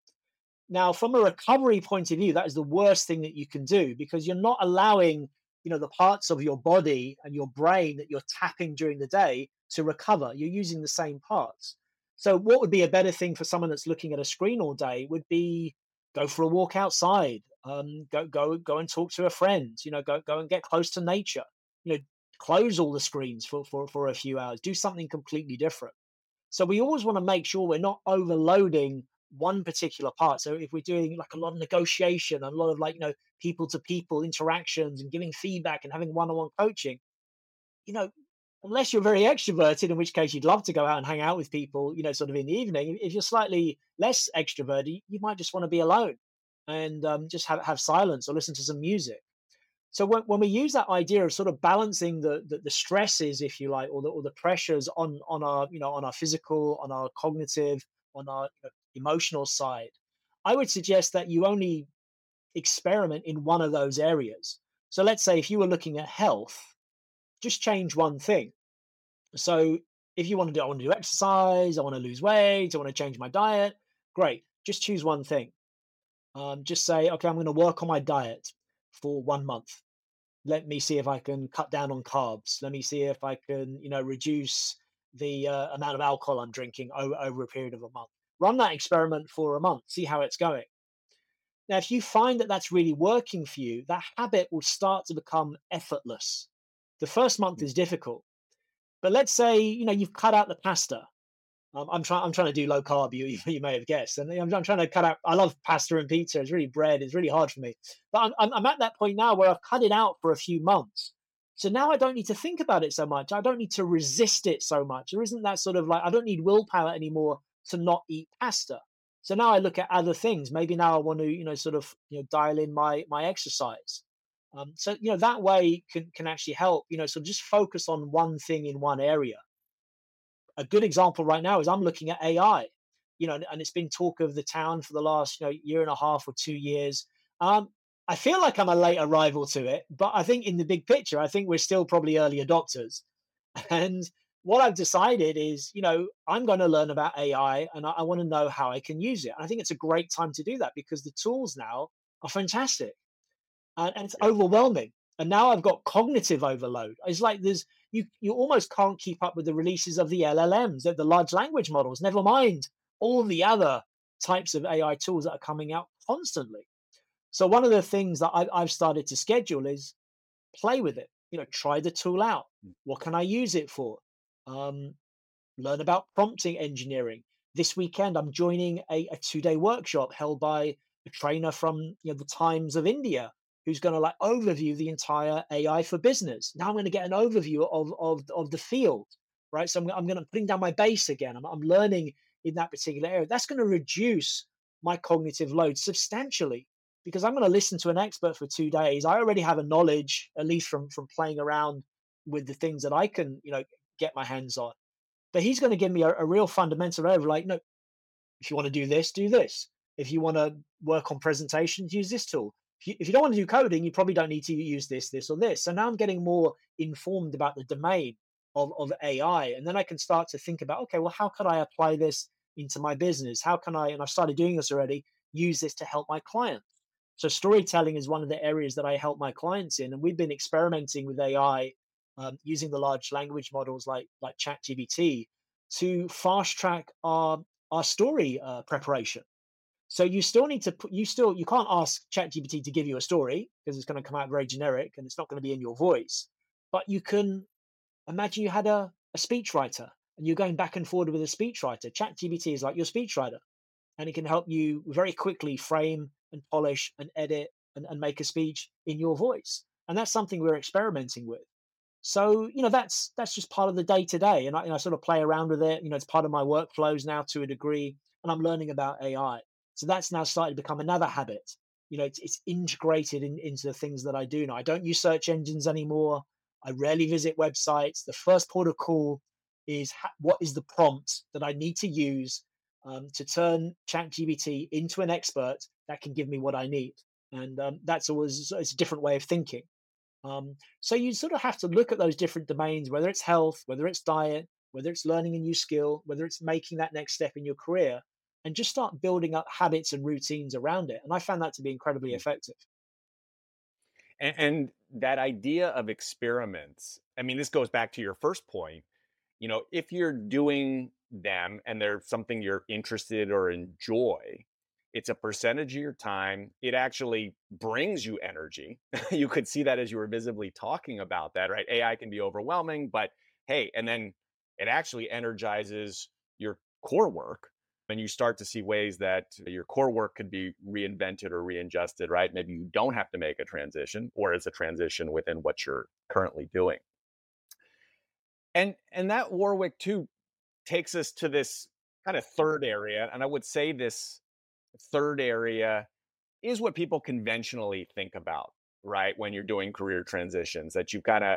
Now, from a recovery point of view, that is the worst thing that you can do, because you're not allowing, you know, the parts of your body and your brain that you're tapping during the day to recover. You're using the same parts. So what would be a better thing for someone that's looking at a screen all day would be go for a walk outside, um, go go go and talk to a friend, you know, go go and get close to nature, you know, close all the screens for, for, for a few hours, do something completely different. So we always want to make sure we're not overloading one particular part. So if we're doing like a lot of negotiation and a lot of like, you know, people to people interactions and giving feedback and having one-on-one coaching, you know, unless you're very extroverted, in which case you'd love to go out and hang out with people, you know, sort of in the evening. If you're slightly less extroverted, you might just want to be alone and um, just have, have silence or listen to some music. So when, when we use that idea of sort of balancing the, the the stresses, if you like, or the or the pressures on on our, you know, on our physical, on our cognitive, on our, you know, emotional side, I would suggest that you only experiment in one of those areas. So let's say if you were looking at health, just change one thing. So if you want to do, I want to do exercise, I want to lose weight, I want to change my diet, great. Just choose one thing. Um, just say, okay, I'm going to work on my diet for one month. Let me see if I can cut down on carbs. Let me see if I can, you know, reduce the uh, amount of alcohol I'm drinking over, over a period of a month. Run that experiment for a month, see how it's going. Now, if you find that that's really working for you, that habit will start to become effortless. The first month is difficult, but let's say, you know, you've cut out the pasta. Um, I'm trying. I'm trying to do low carb. You, you may have guessed, and I'm, I'm trying to cut out. I love pasta and pizza. It's really bread. It's really hard for me. But I'm, I'm at that point now where I've cut it out for a few months. So now I don't need to think about it so much. I don't need to resist it so much. There isn't that sort of like I don't need willpower anymore to not eat pasta. So now I look at other things. Maybe now I want to, you know, sort of, you know, dial in my my exercise. Um, so you know that way can can actually help. You know, so just focus on one thing in one area. A good example right now is I'm looking at A I, you know, and it's been talk of the town for the last, you know, year and a half or two years. Um, I feel like I'm a late arrival to it, but I think in the big picture, I think we're still probably early adopters. And what I've decided is, you know, I'm going to learn about A I and I, I want to know how I can use it. And I think it's a great time to do that because the tools now are fantastic and, and it's Yeah. overwhelming. And now I've got cognitive overload. It's like there's you you almost can't keep up with the releases of the L L Ms, the the large language models, never mind all the other types of A I tools that are coming out constantly. So one of the things that I, I've started to schedule is play with it. You know, try the tool out. What can I use it for? Um, learn about prompting engineering. This weekend, I'm joining a, a two-day workshop held by a trainer from, you know, the Times of India, who's going to like overview the entire A I for business. Now I'm going to get an overview of of, of the field, right? So I'm, I'm going to putting down my base again. I'm, I'm learning in that particular area. That's going to reduce my cognitive load substantially because I'm going to listen to an expert for two days. I already have a knowledge, at least from from playing around with the things that I can, you know, get my hands on. But he's going to give me a, a real fundamental over, like, no, if you want to do this, do this. If you want to work on presentations, use this tool. If you, if you don't want to do coding, you probably don't need to use this, this, or this. So now I'm getting more informed about the domain of, of A I. And then I can start to think about, okay, well, how could I apply this into my business? How can I, and I've started doing this already, use this to help my clients? So storytelling is one of the areas that I help my clients in. And we've been experimenting with A I um, using the large language models like, like ChatGPT to fast track our, our story uh, preparation. So you still need to put, you still, you can't ask ChatGPT to give you a story because it's going to come out very generic and it's not going to be in your voice. But you can imagine you had a, a speechwriter and you're going back and forward with a speechwriter. ChatGPT is like your speechwriter and it can help you very quickly frame and polish and edit and, and make a speech in your voice. And that's something we're experimenting with. So, you know, that's that's just part of the day to day. And I, you know, I sort of play around with it. You know, it's part of my workflows now to a degree, and I'm learning about A I. So that's now started to become another habit you know, it's, it's integrated in, into the things that I do now. I don't use search engines anymore. I rarely visit websites. The first port of call is ha- what is the prompt that I need to use um, to turn ChatGPT into an expert that can give me what I need. And um, that's always it's a different way of thinking. Um, so you sort of have to look at those different domains, whether it's health, whether it's diet, whether it's learning a new skill, whether it's making that next step in your career, and just start building up habits and routines around it. And I found that to be incredibly effective. And, and that idea of experiments, I mean, this goes back to your first point. You know, if you're doing them and they're something you're interested or enjoy, it's a percentage of your time. It actually brings you energy. You could see that as you were visibly talking about that, right? A I can be overwhelming, but hey, and then it actually energizes your core work. And you start to see ways that your core work could be reinvented or readjusted, right? Maybe you don't have to make a transition, or it's a transition within what you're currently doing. And and that, Warwick, too, takes us to this kind of third area. And I would say this third area is what people conventionally think about, right? When you're doing career transitions, that you've got to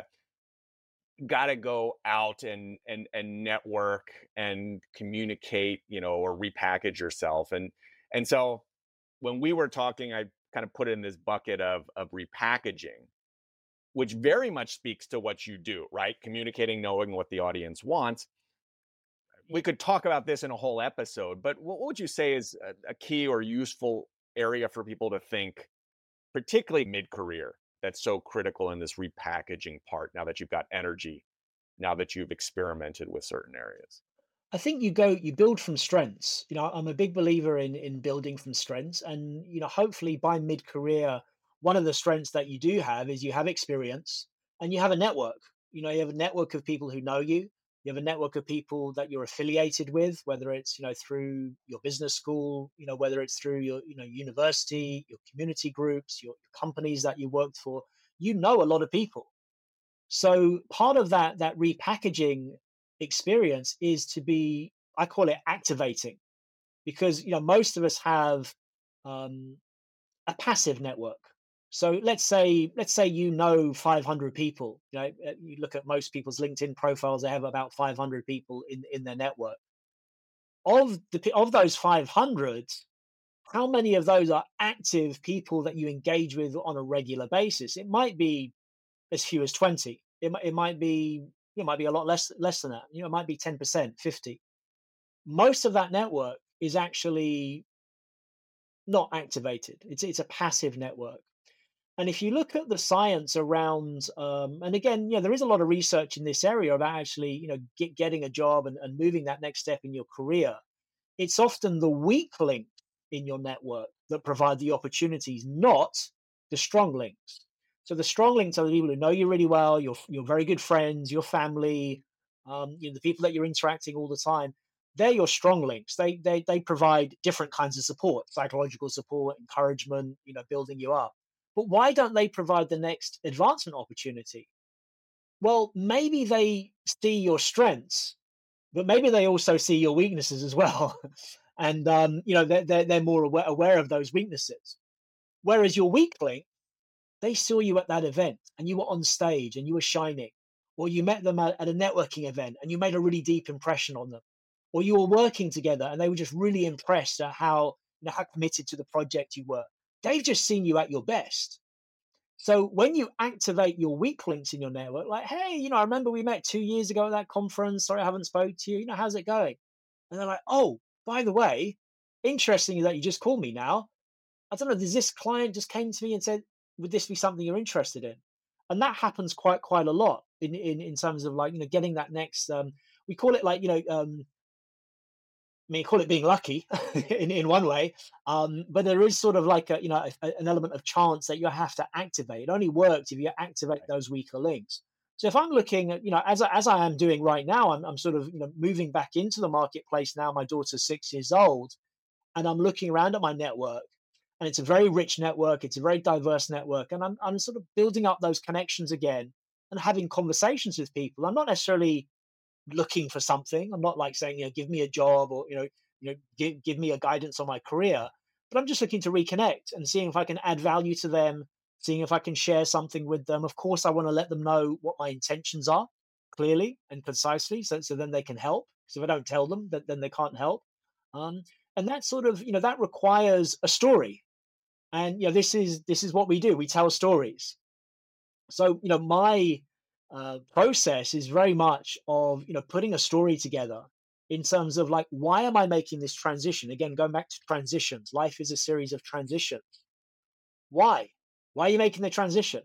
got to go out and and and network and communicate, you know, or repackage yourself. And and so when we were talking, I kind of put in this bucket of of repackaging, which very much speaks to what you do, right? Communicating, knowing what the audience wants. We could talk about this in a whole episode, but what would you say is a, a key or useful area for people to think, particularly mid-career, that's so critical in this repackaging part, now that you've got energy, now that you've experimented with certain areas? I think you go, you build from strengths. You know, I'm a big believer in in building from strengths, and you know, hopefully by mid-career, one of the strengths that you do have is you have experience and you have a network. You know, you have a network of people who know you. You have a network of people that you're affiliated with, whether it's, you know, through your business school, you know, whether it's through your, you know, university, your community groups, your, your companies that you worked for. You know a lot of people. So part of that that repackaging experience is to be, I call it activating, because you know most of us have um, a passive network. So let's say let's say you know five hundred people. You know, uh, you look at most people's LinkedIn profiles; they have about five hundred people in in their network. Of the of those five hundred, how many of those are active people that you engage with on a regular basis? It might be as few as twenty. It might it might be it might be a lot less less than that. You know, it might be ten percent, fifty. Most of that network is actually not activated. It's it's a passive network. And if you look at the science around, um, and again, yeah, there is a lot of research in this area about actually, you know, get, getting a job and, and moving that next step in your career. It's often the weak link in your network that provide the opportunities, not the strong links. So the strong links are the people who know you really well, your your very good friends, your family, um, you know, the people that you're interacting all the time. They're your strong links. They they they provide different kinds of support, psychological support, encouragement, you know, building you up. But why don't they provide the next advancement opportunity? Well, maybe they see your strengths, but maybe they also see your weaknesses as well. And, um, you know, they're, they're, they're more aware, aware of those weaknesses. Whereas your weak link, they saw you at that event and you were on stage and you were shining. Or you met them at, at a networking event and you made a really deep impression on them. Or you were working together and they were just really impressed at how, you know, how committed to the project you were. They've just seen you at your best. So when you activate your weak links in your network, like, hey, you know, I remember we met two years ago at that conference. Sorry, I haven't spoke to you. You know, how's it going? And they're like, oh, by the way, interesting that you just called me now. I don't know, does this client just came to me and said, would this be something you're interested in? And that happens quite, quite a lot in, in, in terms of like, you know, getting that next, um, we call it like, you know, um, I mean, call it being lucky in, in one way, um, but there is sort of like a, you know, a, an element of chance that you have to activate. It only works if you activate those weaker links. So if I'm looking at, you know, as I, as I am doing right now, I'm, I'm sort of, you know, moving back into the marketplace now. My daughter's six years old, and I'm looking around at my network, and it's a very rich network. It's a very diverse network, and I'm I'm sort of building up those connections again and having conversations with people. I'm not necessarily looking for something. I'm not like saying, you know, give me a job or, you know, you know, give, give me a guidance on my career. but I'm just looking to reconnect and seeing if I can add value to them, seeing if I can share something with them. Of course, I want to let them know what my intentions are clearly and concisely, so, so then they can help. So if I don't tell them, that then they can't help. Um, and that sort of, you know, that requires a story. And you know, this is this is what we do. We tell stories. So you know, my uh, process is very much of you know putting a story together in terms of like, why am I making this transition? Again, going back to transitions. Life is a series of transitions. Why? Why are you making the transition?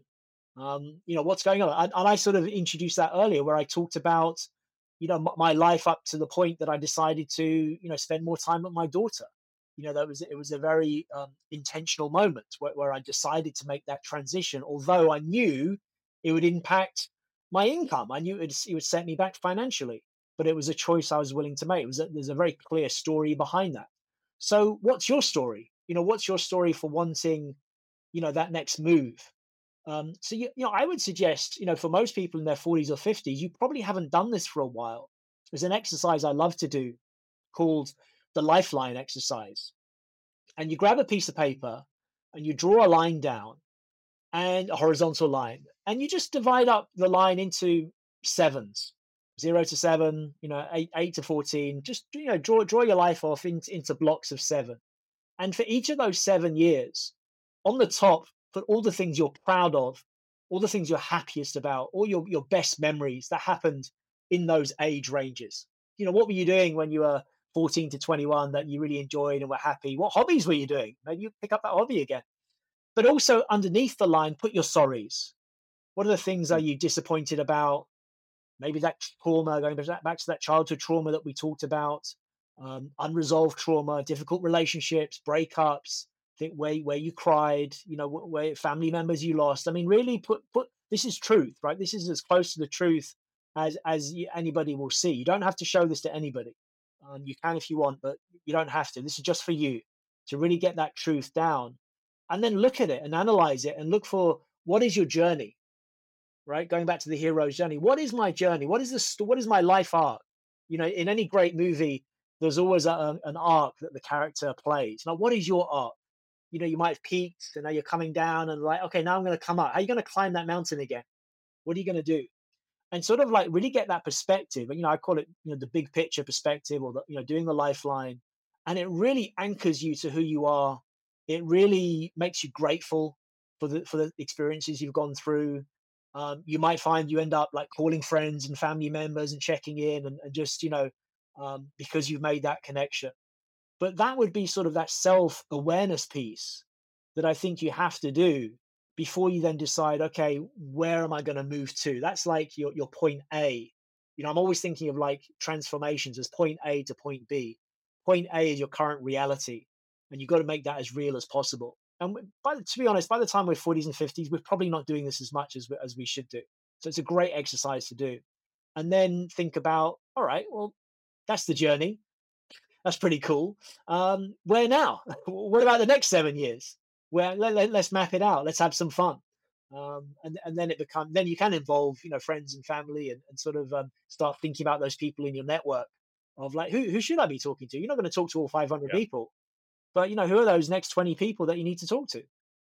Um, you know, what's going on? And, and I sort of introduced that earlier, where I talked about you know m- my life up to the point that I decided to you know spend more time with my daughter. You know, that was it was a very um, intentional moment where, where I decided to make that transition, although I knew it would impact my income. I knew it would, it would set me back financially, but it was a choice I was willing to make. It was a, there's a very clear story behind that. So, what's your story? You know, what's your story for wanting, you know, that next move? Um, so, you, you know, I would suggest, you know, for most people in their forties or fifties, you probably haven't done this for a while. There's an exercise I love to do called the lifeline exercise. And you grab a piece of paper and you draw a line down and a horizontal line, and you just divide up the line into sevens, zero to seven, you know, eight, eight to fourteen. Just, you know, draw, draw your life off in, into blocks of seven. And for each of those seven years, on the top, put all the things you're proud of, all the things you're happiest about, all your, your best memories that happened in those age ranges. You know, what were you doing when you were fourteen to twenty-one that you really enjoyed and were happy? What hobbies were you doing? Maybe you pick up that hobby again. But also underneath the line, put your sorries. What are the things are you disappointed about? Maybe that trauma, going back to that childhood trauma that we talked about, um, unresolved trauma, difficult relationships, breakups, think where where you cried, you know, where family members you lost. I mean, really put put this is truth, right? This is as close to the truth as as you, anybody will see. You don't have to show this to anybody. Um, you can if you want, but you don't have to. This is just for you to really get that truth down, and then look at it and analyze it and look for what is your journey, right? Going back to the hero's journey. What is my journey? What is this? What is my life arc? You know, in any great movie, there's always a, an arc that the character plays. Now, what is your arc? You know, you might have peaked and now you're coming down and like, okay, now I'm going to come up. How are you going to climb that mountain again? What are you going to do? And sort of like really get that perspective. And, you know, I call it, you know, the big picture perspective, or the, you know, doing the lifeline. And it really anchors you to who you are. It really makes you grateful for the, for the experiences you've gone through. Um, you might find you end up like calling friends and family members and checking in and, and just, you know, um, because you've made that connection. But that would be sort of that self-awareness piece that I think you have to do before you then decide, okay, where am I going to move to? That's like your, your point A. You know, I'm always thinking of like transformations as point A to point B. Point A is your current reality, and you've got to make that as real as possible. And by, to be honest, by the time we're forties and fifties, we're probably not doing this as much as, as we should do. So it's a great exercise to do. And then think about, all right, well, that's the journey. That's pretty cool. Um, where now? What about the next seven years? Where let, let, let's map it out. Let's have some fun. Um, and, and then it becomes, then you can involve, you know, friends and family and, and sort of um, start thinking about those people in your network of like, who, who should I be talking to? You're not going to talk to all five hundred yeah. people, but you know, who are those next twenty people that you need to talk to?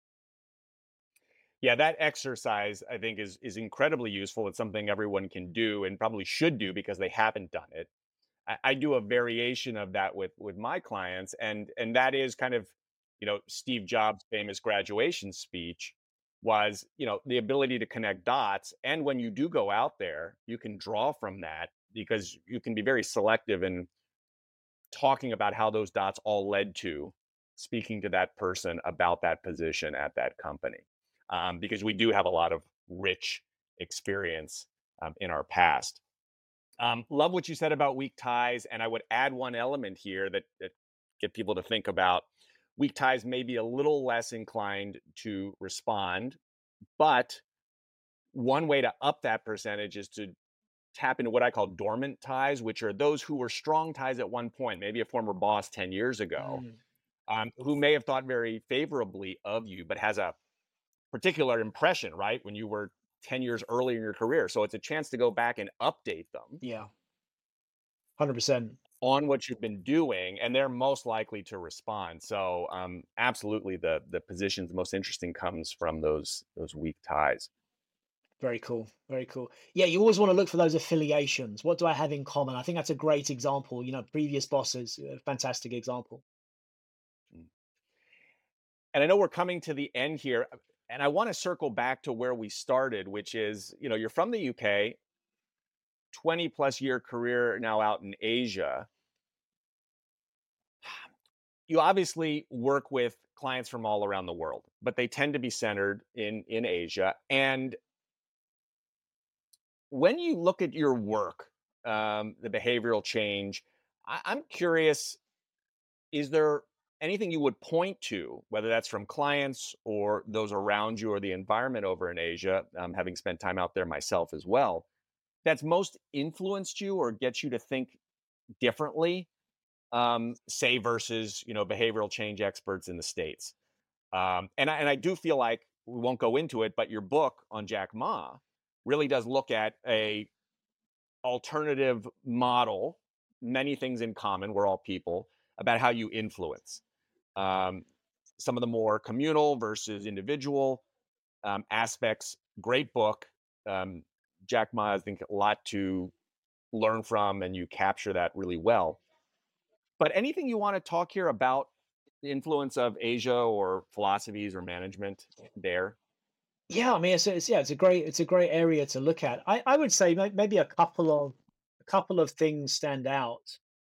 Yeah, that exercise I think is is incredibly useful. It's something everyone can do and probably should do because they haven't done it. I, I do a variation of that with with my clients, and and that is kind of, you know, Steve Jobs' famous graduation speech was, you know, the ability to connect dots. And when you do go out there, you can draw from that because you can be very selective in talking about how those dots all led to speaking to that person about that position at that company. Um, because we do have a lot of rich experience um, in our past. Um, love what you said about weak ties. And I would add one element here that, that get people to think about. Weak ties may be a little less inclined to respond, but one way to up that percentage is to tap into what I call dormant ties, which are those who were strong ties at one point, maybe a former boss ten years ago, mm. um, who may have thought very favorably of you, but has a particular impression, right, when you were ten years earlier in your career. So it's a chance to go back and update them. Yeah, one hundred percent. on what you've been doing, and they're most likely to respond. So um, absolutely, the the positions most interesting comes from those those weak ties. Very cool. Very cool. Yeah, you always want to look for those affiliations. What do I have in common? I think that's a great example. You know, previous bosses, a fantastic example. And I know we're coming to the end here, and I want to circle back to where we started, which is, you know, you're from the U K, twenty plus year career now out in Asia. You obviously work with clients from all around the world, but they tend to be centered in in Asia. And when you look at your work, um, the behavioral change, I, I'm curious, is there anything you would point to, whether that's from clients or those around you or the environment over in Asia, um, having spent time out there myself as well, that's most influenced you or gets you to think differently, um, say versus, you know, behavioral change experts in the States? Um, and, I, and I do feel like we won't go into it, but your book on Jack Ma really does look at a alternative model, many things in common, we're all people, about how you influence. Um, some of the more communal versus individual um, aspects. Great book. Um, Jack Ma, I think, a lot to learn from, and you capture that really well. But anything you want to talk here about the influence of Asia or philosophies or management there? Yeah, I mean, it's, it's yeah, it's a great it's a great area to look at. I, I would say may- maybe a couple of a couple of things stand out.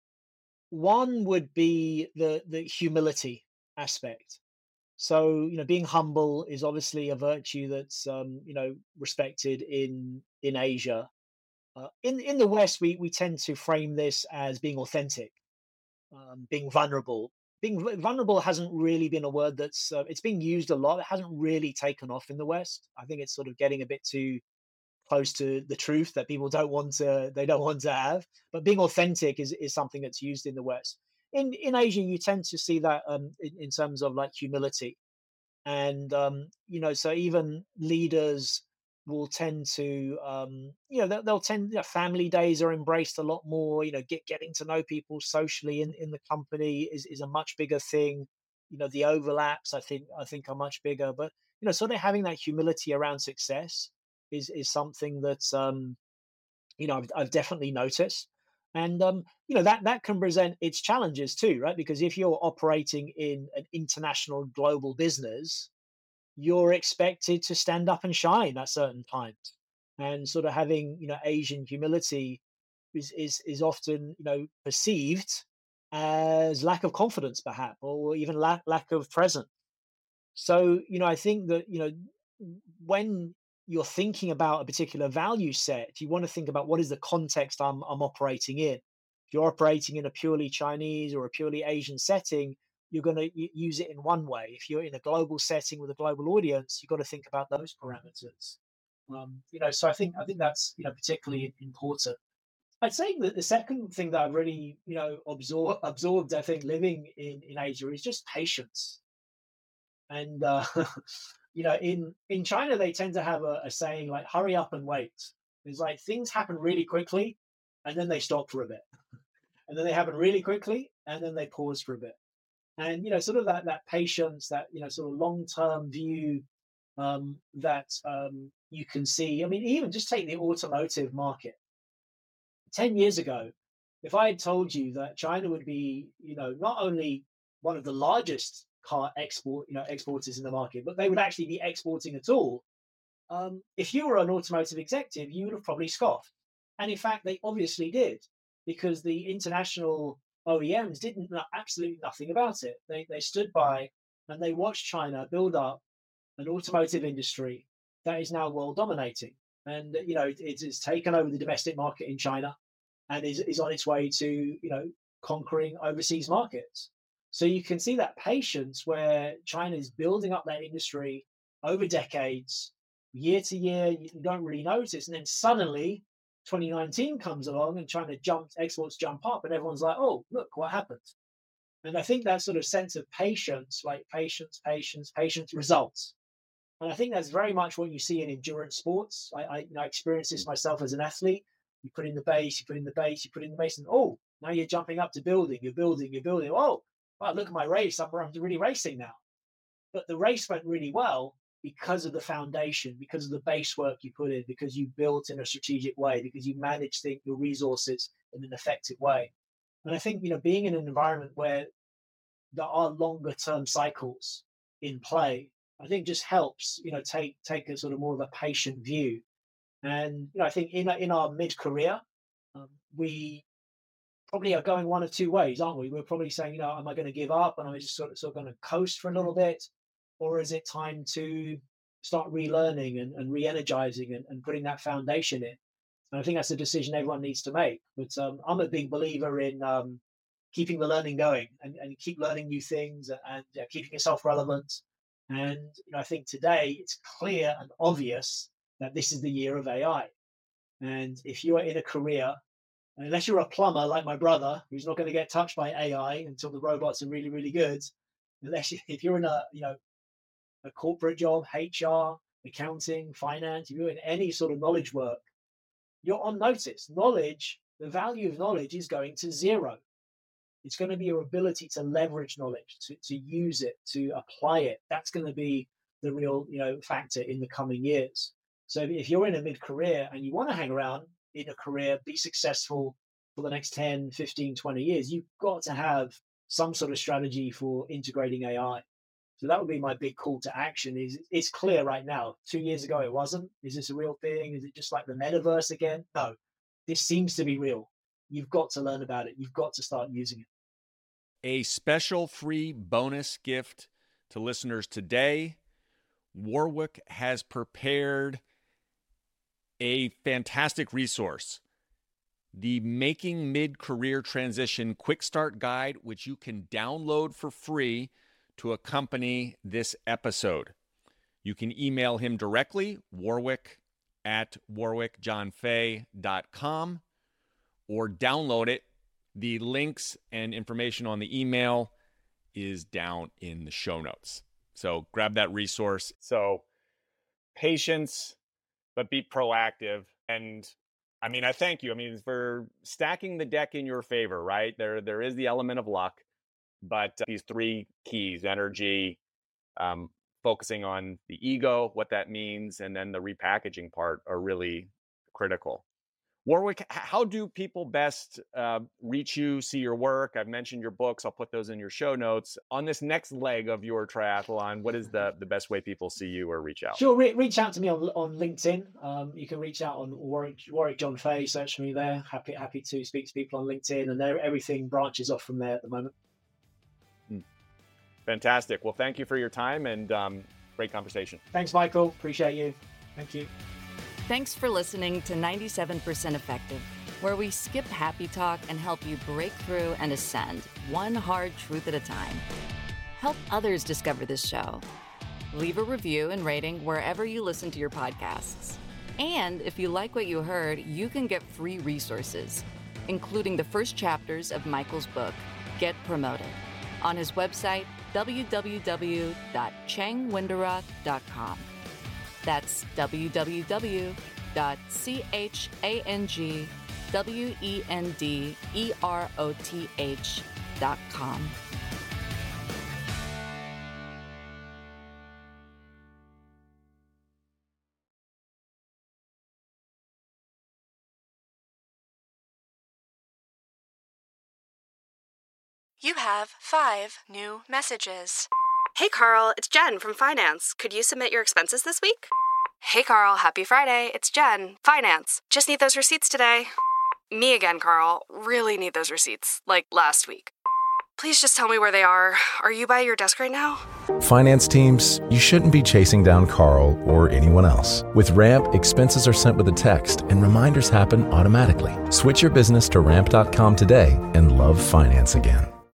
One would be the the humility aspect. So, you know, being humble is obviously a virtue that's um, you know, respected in in Asia. Uh, in in the West, we we tend to frame this as being authentic, um, being vulnerable. Being vu- vulnerable hasn't really been a word that's uh, it's being used a lot. It hasn't really taken off in the West. I think it's sort of getting a bit too close to the truth that people don't want to they don't want to have. But being authentic is is something that's used in the West. In in Asia, you tend to see that um, in, in terms of like humility, and um, you know, so even leaders will tend to um, you know they'll, they'll tend you know, family days are embraced a lot more. You know, get getting to know people socially in in the company is is a much bigger thing. You know, the overlaps I think I think are much bigger, but you know, sort of having that humility around success is is something that um, you know I've, I've definitely noticed. And um, you know that that can present its challenges too, right? Because if you're operating in an international global business, you're expected to stand up and shine at certain times. And sort of having, you know, Asian humility is is is often, you know, perceived as lack of confidence, perhaps, or even lack lack of presence. So, you know, I think that, you know, when you're thinking about a particular value set, you want to think about what is the context I'm I'm operating in. If you're operating in a purely Chinese or a purely Asian setting, you're going to use it in one way. If you're in a global setting with a global audience, you've got to think about those parameters. Um, you know, so I think I think that's you know particularly important. I'd say that the second thing that I've really you know absorbed absorbed I think living in in Asia is just patience. And uh, you know, in in China, they tend to have a, a saying like "hurry up and wait." It's like things happen really quickly, and then they stop for a bit, and then they happen really quickly, and then they pause for a bit. And you know, sort of that that patience, that you know, sort of long term view um, that um, you can see. I mean, even just take the automotive market. Ten years ago, if I had told you that China would be, you know, not only one of the largest car export, you know, exporters in the market, but they would actually be exporting at all. Um, if you were an automotive executive, you would have probably scoffed. And in fact, they obviously did, because the international O E Ms didn't know absolutely nothing about it. They they stood by and they watched China build up an automotive industry that is now world dominating. And you know, it, it's taken over the domestic market in China and is, is on its way to, you know, conquering overseas markets. So you can see that patience where China is building up that industry over decades, year to year, you don't really notice. And then suddenly twenty nineteen comes along and China jumps, exports jump up, and everyone's like, oh, look what happened. And I think that sort of sense of patience, like patience, patience, patience results. And I think that's very much what you see in endurance sports. I, I, you know, I experienced this myself as an athlete. You put in the base, you put in the base, you put in the base, and oh, Now you're jumping up to building, you're building, you're building. Oh, wow, look at my race. I'm, I'm really racing now. But the race went really well because of the foundation, because of the base work you put in, because you built in a strategic way, because you managed the, your resources in an effective way. And I think, you know, being in an environment where there are longer term cycles in play, I think just helps, you know, take take a sort of more of a patient view. And, you know, I think in, in our mid-career, um, we probably are going one of two ways, aren't we? We're probably saying, you know, am I going to give up and am I just sort of, sort of going to coast for a little bit? Or is it time to start relearning and, and re-energizing and, and putting that foundation in? And I think that's a decision everyone needs to make. But um, I'm a big believer in um, keeping the learning going and, and keep learning new things and, and uh, keeping yourself relevant. And you know, I think today it's clear and obvious that this is the year of A I. And if you are in a career, unless you're a plumber like my brother, who's not going to get touched by A I until the robots are really, really good, unless you, if you're in a, you know, a corporate job, H R, accounting, finance, if you're in any sort of knowledge work, you're on notice. Knowledge, the value of knowledge is going to zero. It's going to be your ability to leverage knowledge, to, to use it, to apply it. That's going to be the real, you know, factor in the coming years. So if you're in a mid-career and you want to hang around in a career, be successful for the next ten, fifteen, twenty years, you've got to have some sort of strategy for integrating A I. So that would be my big call to action. Is it's clear right now. Two years ago, it wasn't. Is this a real thing? Is it just like the metaverse again? No, this seems to be real. You've got to learn about it. You've got to start using it. A special free bonus gift to listeners today. Warwick has prepared a fantastic resource, the Making Mid-Career Transition Quick Start Guide, which you can download for free to accompany this episode. You can email him directly, warwick at warwick john fay dot com, or download it. The links and information on the email is down in the show notes. So grab that resource. So patience, but be proactive. And I mean, I thank you. I mean, for stacking the deck in your favor, right? There, there is the element of luck, but uh, these three keys, energy, um, focusing on the ego, what that means, and then the repackaging part are really critical. Warwick, how do people best uh, reach you, see your work? I've mentioned your books. I'll put those in your show notes. On this next leg of your triathlon, what is the, the best way people see you or reach out? Sure, re- reach out to me on on LinkedIn. Um, you can reach out on Warwick, Warwick John Fay, search me there. Happy happy to speak to people on LinkedIn, and everything branches off from there at the moment. Hmm. Fantastic. Well, thank you for your time and um, great conversation. Thanks, Michael. Appreciate you. Thank you. Thanks for listening to ninety-seven percent Effective, where we skip happy talk and help you break through and ascend, one hard truth at a time. Help others discover this show. Leave a review and rating wherever you listen to your podcasts. And if you like what you heard, you can get free resources, including the first chapters of Michael's book, Get Promoted, on his website, w w w dot chang wenderoth dot com. That's w w w dot chang wenderoth dot com. You have five new messages. Hey, Carl, it's Jen from Finance. Could you submit your expenses this week? Hey, Carl, happy Friday. It's Jen, Finance. Just need those receipts today. Me again, Carl. Really need those receipts, like last week. Please just tell me where they are. Are you by your desk right now? Finance teams, you shouldn't be chasing down Carl or anyone else. With Ramp, expenses are sent with a text and reminders happen automatically. Switch your business to ramp dot com today and love finance again.